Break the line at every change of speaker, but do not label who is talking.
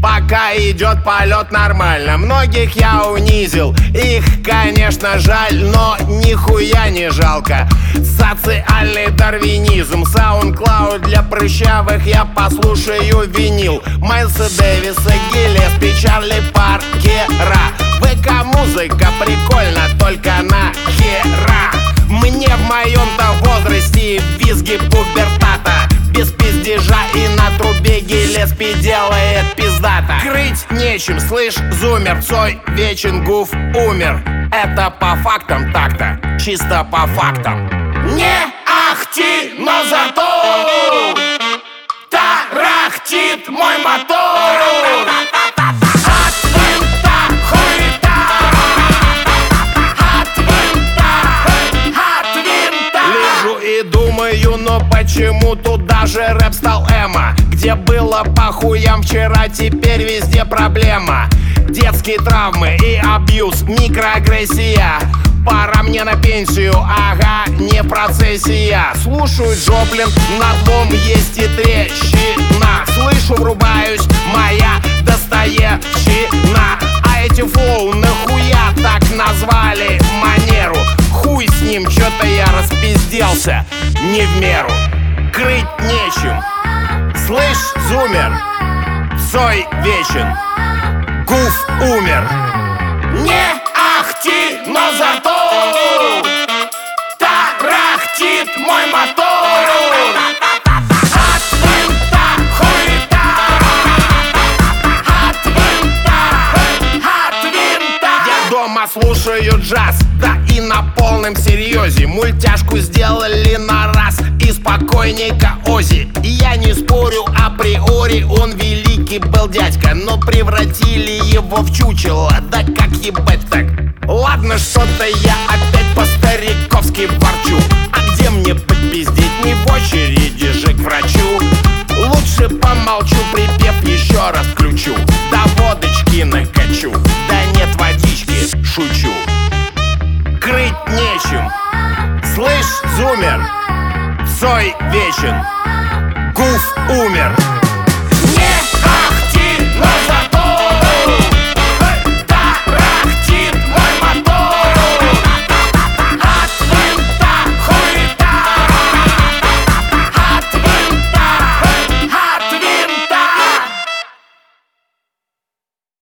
Пока идет полет нормально. Многих я унизил, их, конечно, жаль, но нихуя не жалко. Социальный дарвинизм, SoundCloud для прыщавых, я послушаю винил. Майлса Дэвиса, Гиллеспи, Чарли Паркера. ВК-музыка прикольно, только нахера. Мне в моем-то возрасте визги пубертата. Без пиздежа и на трубе Гиллеспи делает пиздата. Крыть нечем, слышь, зумер, Цой вечен, Гуф умер. Это по фактам так-то, чисто по фактам. Не ахти, но зато тарахтит мой мотор. Но почему тут даже рэп стал эмо? Где было по хуям вчера, теперь везде проблема. Детские травмы и абьюз, микроагрессия. Пора мне на пенсию, ага, не процессия. Слушаю Джоплин, на том есть и трещина. Слышу, врубаюсь, моя Достоевщина. А эти флоу нахуя так назвали манеру? Хуй с ним, чё-то я распизделся не в меру. Крыть нечем, слышь, зумер, Цой вечен, Гуф умер. Не ахти, но зато тарахтит мой мотор. От винта хуета, от винта. Я дома слушаю джаз, да и на полном серьезе. Мультяшку сделали на раз и спокойненько Ози. И я не спорю априори, он великий был дядька, но превратили его в чучело, да как ебать так? Ладно, что-то я опять по-стариковски ворчу. А где мне подпиздеть, не в очереди же к врачу? Лучше помолчу, припев еще раз включу. Да водочки накачу, да нет водички, шучу. Крыть нечем, слышь, зумер, Цой вечен, Гуф умер.